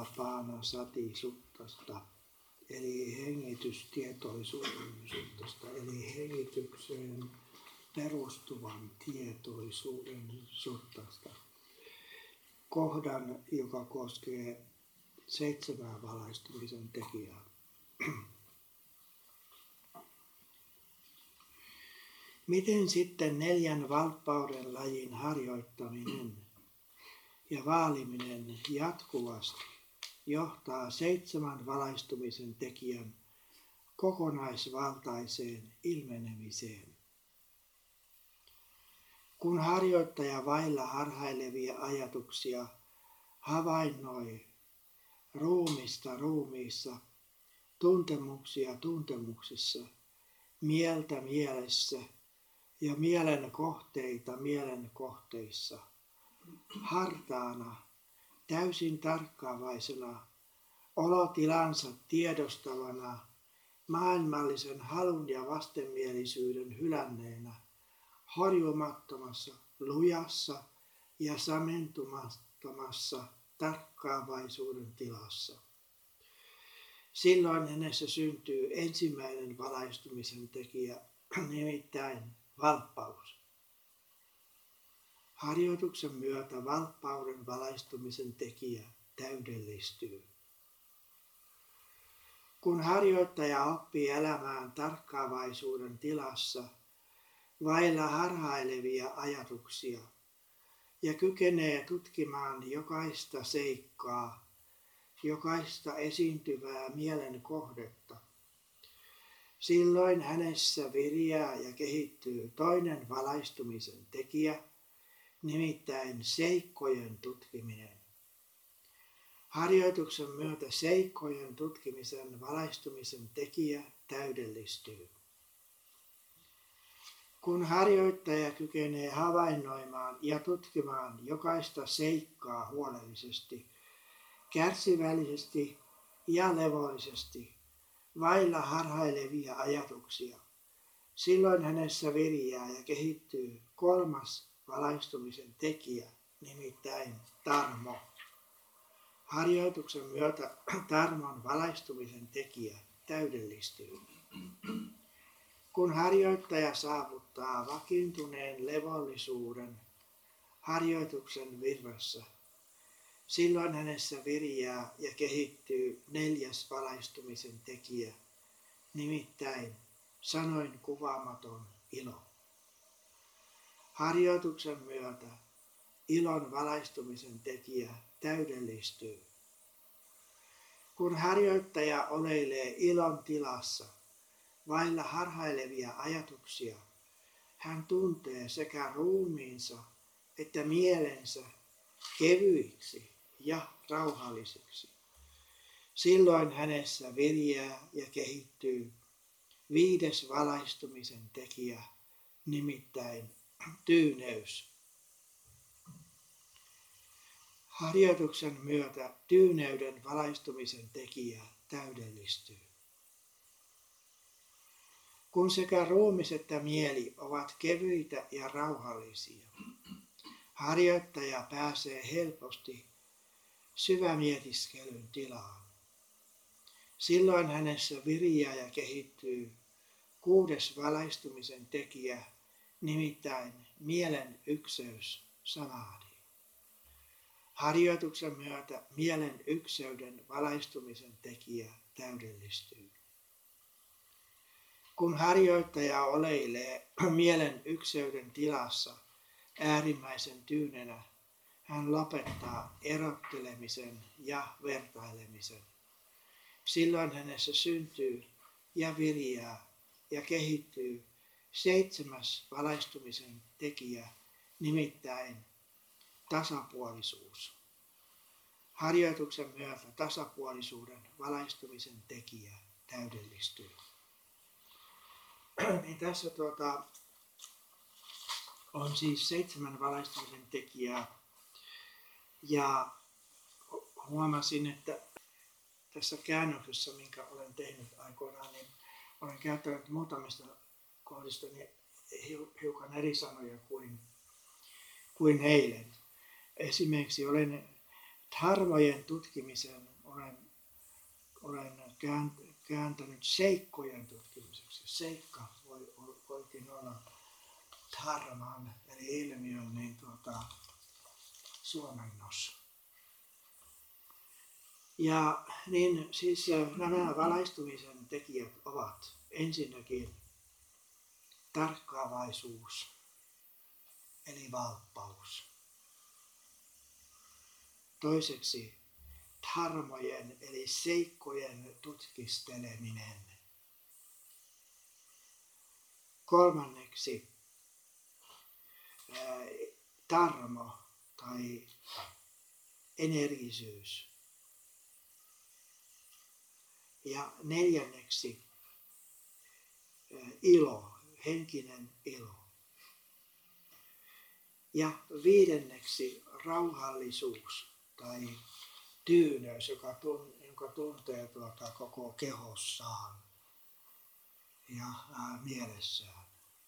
anapaana sati suttasta, eli hengitystietoisuuden suttasta, eli hengitykseen perustuvan tietoisuuden suttasta. Kohdan, joka koskee 7 valaistumisen tekijää. Miten sitten 4 valppauden lajin harjoittaminen ja vaaliminen jatkuvasti johtaa 7 valaistumisen tekijän kokonaisvaltaiseen ilmenemiseen? Kun harjoittaja vailla harhailevia ajatuksia havainnoi ruumista ruumiissa, tuntemuksia tuntemuksissa, mieltä mielessä ja mielen kohteita mielen kohteissa, hartaana, täysin tarkkaavaisena, olotilansa tiedostavana, maailmallisen halun ja vastenmielisyyden hylänneenä, horjumattomassa, lujassa ja samentumattomassa tarkkaavaisuuden tilassa. Silloin hänessä syntyy ensimmäinen valaistumisen tekijä, nimittäin valppaus. Harjoituksen myötä valppauden valaistumisen tekijä täydellistyy. Kun harjoittaja oppii elämään tarkkaavaisuuden tilassa, vailla harhailevia ajatuksia ja kykenee tutkimaan jokaista seikkaa, jokaista esiintyvää mielen kohdetta, silloin hänessä viriää ja kehittyy toinen valaistumisen tekijä, nimittäin seikkojen tutkiminen. Harjoituksen myötä seikkojen tutkimisen valaistumisen tekijä täydellistyy. Kun harjoittaja kykenee havainnoimaan ja tutkimaan jokaista seikkaa huolellisesti, kärsivällisesti ja levollisesti, vailla harhailevia ajatuksia, silloin hänessä viriää ja kehittyy 3. valaistumisen tekijä, nimittäin tarmo. Harjoituksen myötä tarmon valaistumisen tekijä täydellistyy. Kun harjoittaja saavuttaa vakiintuneen levollisuuden harjoituksen virrassa, silloin hänessä viriää ja kehittyy 4. valaistumisen tekijä, nimittäin sanoin kuvaamaton ilo. Harjoituksen myötä ilon valaistumisen tekijä täydellistyy. Kun harjoittaja oleilee ilon tilassa, vailla harhailevia ajatuksia, hän tuntee sekä ruumiinsa että mielensä kevyiksi ja rauhallisiksi. Silloin hänessä viriää ja kehittyy 5. valaistumisen tekijä, nimittäin tyyneys. Harjoituksen myötä tyyneyden valaistumisen tekijä täydellistyy. Kun sekä ruumis että mieli ovat kevyitä ja rauhallisia, harjoittaja pääsee helposti syvämietiskelyn tilaan. Silloin hänessä viriää ja kehittyy 6. valaistumisen tekijä, nimittäin mielen ykseys samadhi. Harjoituksen myötä mielen ykseyden valaistumisen tekijä täydellistyy. Kun harjoittaja oleilee mielen ykseyden tilassa äärimmäisen tyynenä, hän lopettaa erottelemisen ja vertailemisen. Silloin hänessä syntyy ja viriää ja kehittyy 7. valaistumisen tekijä, nimittäin tasapuolisuus. Harjoituksen myötä tasapuolisuuden valaistumisen tekijä täydellistyy. Niin tässä on siis 7 valaistumisen tekijää ja huomasin, että tässä käännöksessä, minkä olen tehnyt aikoinaan, niin olen käyttänyt muutamista kohdista hiukan eri sanoja kuin eilen. Esimerkiksi olen dharmojen tutkimisen olen kääntänyt seikkojen tutkimiseksi. Seikka voikin olla dharman eli ilmiön suomennos. Ja niin siis nämä valaistumisen tekijät ovat ensinnäkin tarkkaavaisuus eli valppaus. Toiseksi dharmojen eli seikkojen tutkisteleminen. Kolmanneksi tarmo tai energisyys. Ja neljänneksi ilo, henkinen ilo. Ja viidenneksi rauhallisuus tai tyyneys, jonka tuntee koko kehossaan ja mielessään.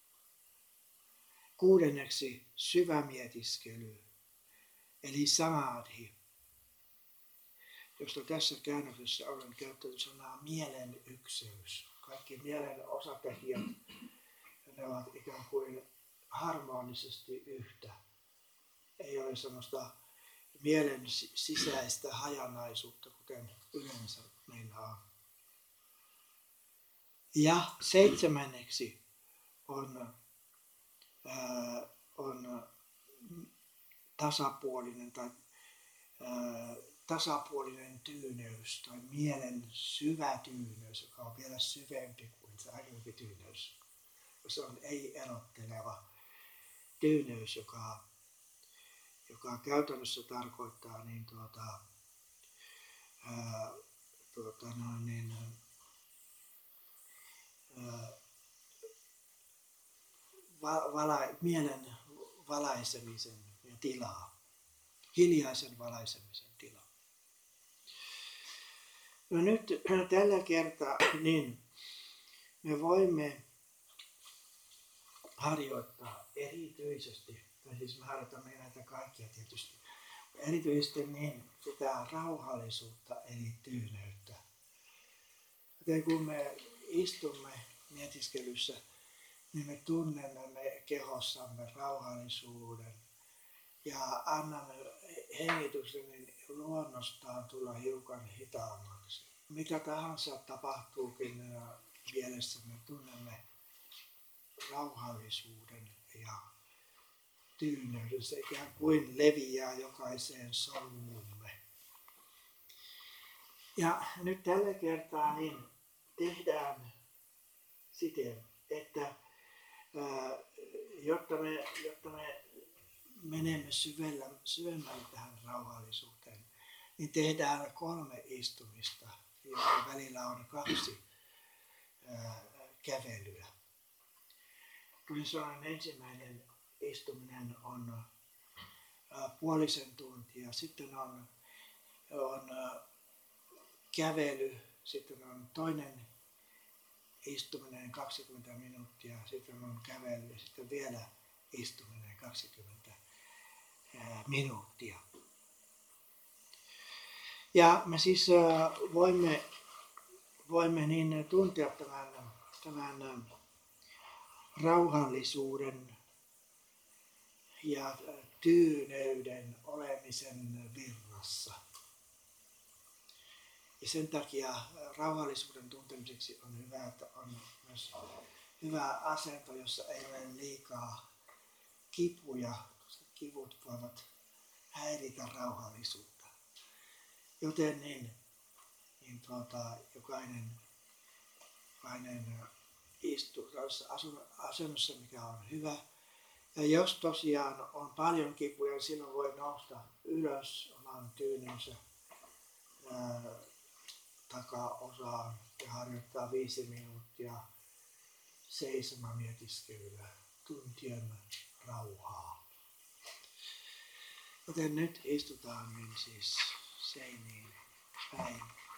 Kuudenneksi syvä mietiskely, eli samadhi, josta tässä käännöksessä olen käyttänyt sanaa mielen ykseys. Kaikki mielen osatekijät, ne ovat ikään kuin harmonisesti yhtä. Ei ole sellaista mielen sisäistä hajanaisuutta, kuten yleensä meillä on. Ja seitsemänneksi on tasapuolinen tyyneys tai mielen syvä tyyneys, joka on vielä syvempi kuin se aiempi tyyneys. Se on ei-erotteleva tyyneys, joka käytännössä tarkoittaa mielen valaisemisen tilaa, hiljaisen valaisemisen tilaa. No nyt tällä kertaa niin me voimme harjoittaa erityisesti, tai siis me harjoitamme näitä kaikkia tietysti, erityisesti niin sitä rauhallisuutta eli tyyneyttä. Joten kun me istumme mietiskelyssä, niin me tunnemme kehossamme rauhallisuuden ja annamme hengityksen luonnostaan tulla hiukan hitaammaksi. Mitä tahansa tapahtuukin mielessä, me tunnemme rauhallisuuden ja tyyneyden. Se ikään kuin leviää jokaiseen solumme. Ja nyt tällä kertaa niin tehdään siten, että jotta me menemme syvemmälle tähän rauhallisuuteen, niin tehdään 3 istumista, joiden välillä on 2 kävelyä. Ensimmäinen istuminen on puolisen tuntia, sitten on kävely, sitten on toinen istuminen 20 minuuttia, sitten on kävely ja sitten vielä istuminen 20 minuuttia. Ja me siis voimme niin tuntea tämän rauhallisuuden ja tyyneyden olemisen virrassa. Ja sen takia rauhallisuuden tuntemiseksi on hyvä, että on myös hyvä asento, jossa ei ole liikaa kipuja, koska kivut voivat häiritä rauhallisuutta. Joten jokainen istuu asennossa, mikä on hyvä. Ja jos tosiaan on paljon kipuja, niin silloin voi nousta ylös oman tyynynsä takaosaan ja harjoittaa 5 minuuttia seisomamietiskelyllä tuntien rauhaa. Joten nyt istutaan niin siis seiniin päin.